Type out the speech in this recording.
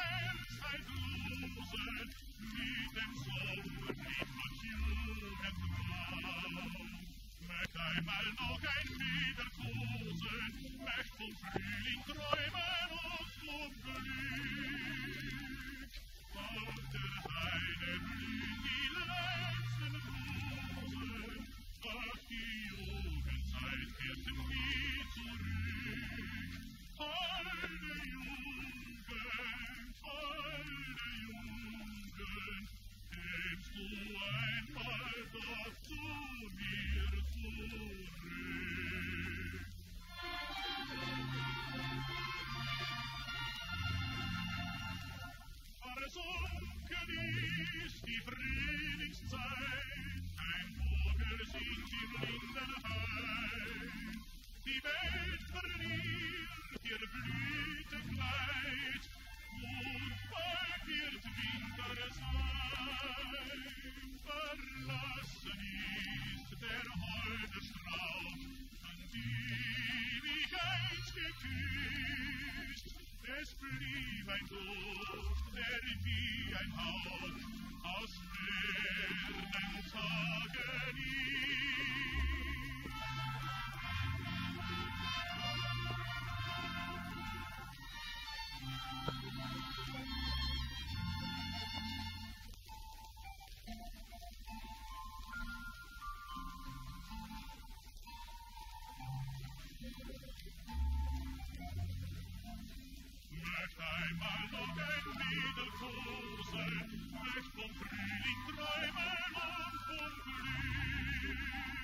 mit dem Sommerlied noch Jugendtraum. Möcht einmal noch ein Wiederkosen, möcht vom Frühling träumen und vom Glück. Auf der Heide blühen die letzten Rosen, ach, die Jugendzeit kehrt nie zurück. Holde Jugend, kämst du einmal doch zu mir zurück. Versunken ist die Frühlingszeit, ein Vogel singt im Lindenhain. Die Welt verliert ihr Blütenkleid und bald wird Winter sein. Verlassen ist der holde Strauch, an den ich einst geküsst. Es blieb ein Duft, der wie ein Hauch aus fernen Tagen ist. Möcht einmal noch ein Wiederkosen, möcht vom Frühling träumen und vom Glück.